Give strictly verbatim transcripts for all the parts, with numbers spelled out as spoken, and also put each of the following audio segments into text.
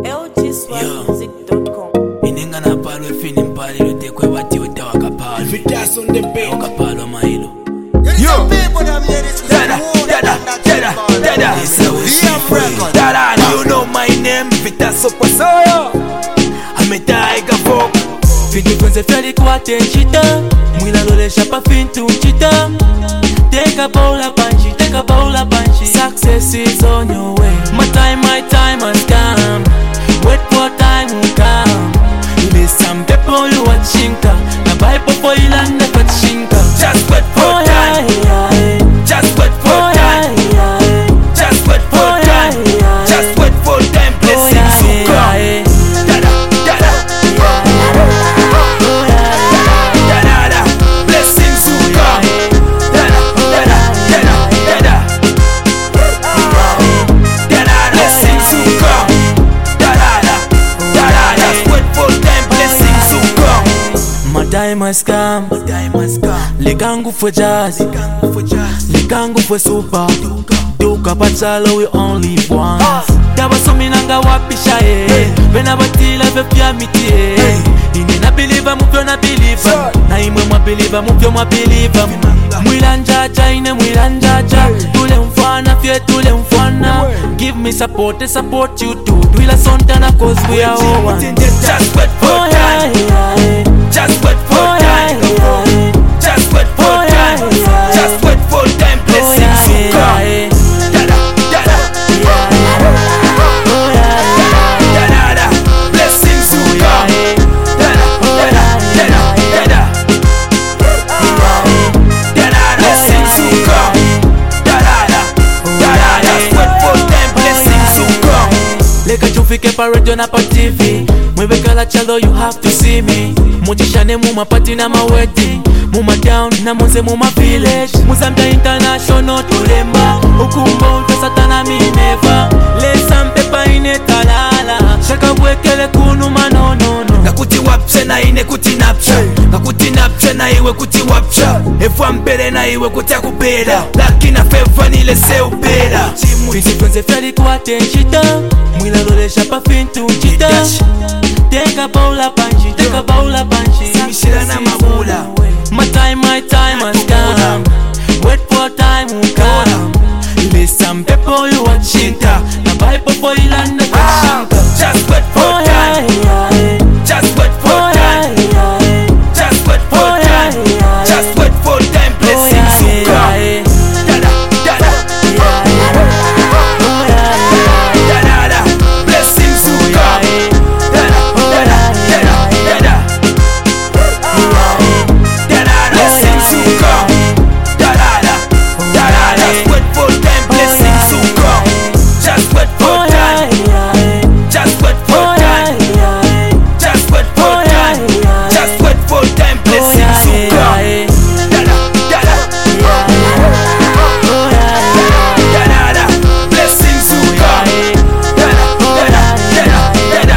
L G swag music dot com. Inenga na palo efini mpali lutekwe bati utawa kapalo Vitas on the beat. Kapalo mailo. Yo, Dada, dada, dada, dada. This is how we see Dada, you know my name. Vitas up was all. I'm a tiger folk. Fiti kwenze feli kwa tenchita Mwila lole shapa fintu chita Take a bowl of banshee, take a bowl of banshee. Success is on your way. My time, my time has come. Wait for time will come. Listen people you watching ka Na Bible for ilanda kwa chinka. Just wait for Oh time. yeah, yeah. Just wait for Oh time. yeah, yeah. Just wait for Oh time. yeah, yeah. Just wait for time. Oh Blessings yeah, will come. yeah. Dada, dada. Da-da-da. Blessings will come. Da-da, da-da, da-da, da-da. Da-da, blessings will come. Da-da-da, da-da-da. Just wait for time. Blessings will come. My time has come. My time has come. Likangu for jazz, Likangu for jazz. likangu for super. Duka. Duka patalo we only live once. Daba suminanga wapisha eh. Bena batila vepya miti eh. Ine na believer mupyo na believer. Na imwe mwa believer mupyo mwa believer. Mwila njaja ine mwila njaja. Tule mfana fye tule mfana. Give me support and support you too. Twila sontana cause we are all one. Just wait for Oh time. yeah, yeah. Just wait for Oh yeah, time. yeah. Just wait for Oh yeah, time. yeah. Just wait for time. Oh Blessings yeah, will come. yeah. Da-da, da-da. Oh yeah, Da-da-da. Blessings will come. Da-da, da-da, da-da, da-da. Da-da, blessings will come. Da-da-da, da-da-da. Just wait for time. Blessings will come. Leka tufike pa radio na pa T V. Mwebekala chalo you have to see me. Mutishane muma party na ma wedding. Muma town na monze muma village. Muzambia international tulemba. Ukumbo utasatana mi never. Lesa mpepa ine talala. Shaka wekele kunu manono no. Nakuti wapsha na ine kuti napsha. Nakuti napsha na iwe kuti wapsha. Efwa mbele na iwe kuti akubeda. Lakina fefa nile se ubeda. Fiti kwenze feli kwa tenchita. Mwila lole shapa fintu chita. Take a bowl of banshee, take a bowl of banshee. Mishira na mabula. My time, my time has come. Wait for time will come. Listen people you watching ta. Na Bible for ilanda kwa chinka. Just wait for Oh time. yeah, yeah. Just wait for Oh time. yeah, yeah. Just wait for Oh yeah, time. yeah. Just wait for time. Blessings Oh will yeah, come. yeah. Da-da, da-da. Oh yeah, Da-da-da. Blessings will come. Da-da, da-da, da-da, da-da. Da-da, blessings will come. Da-da-da, da-da. Just wait for time. Blessings will come. Just wait for oh time. yeah, yeah. Just wait for Oh time. yeah, yeah. Just wait for Oh yeah, time. yeah. Just wait for time. Blessings Oh will yeah, come. yeah. Da-da, da-da. Oh yeah, Da-da-da. Blessings will come. Da-da, da-da, da-da, da-da.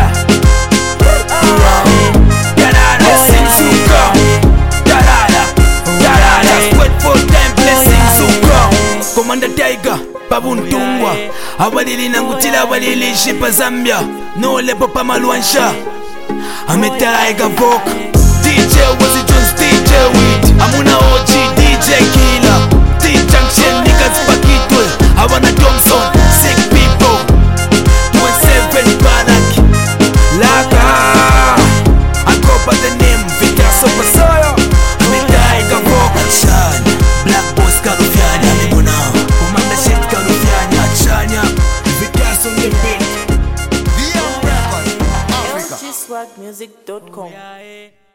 Da-da, blessings will come. Da-da-da, da-da. Just wait for time. Blessings will come. Commander Tiger, Babu Ntungwa, abalili nangutila abalili shipa Zambia, no lepo pa malwansha. I'm a tiger voc. D J was it just D J Weed. Amuna O G, D J Killer. T-Junction niggas pakitwe. Hawana Thompson, sick people. twenty-seven Banak. Laka. I go by the name Vitas of Masaya. I'm a tiger voc. Action. Black Boss Kalufiani. Amimuna. Commander Shit Kalufiani. Action. Vitas on the beat. L G swag music dot com. yeah.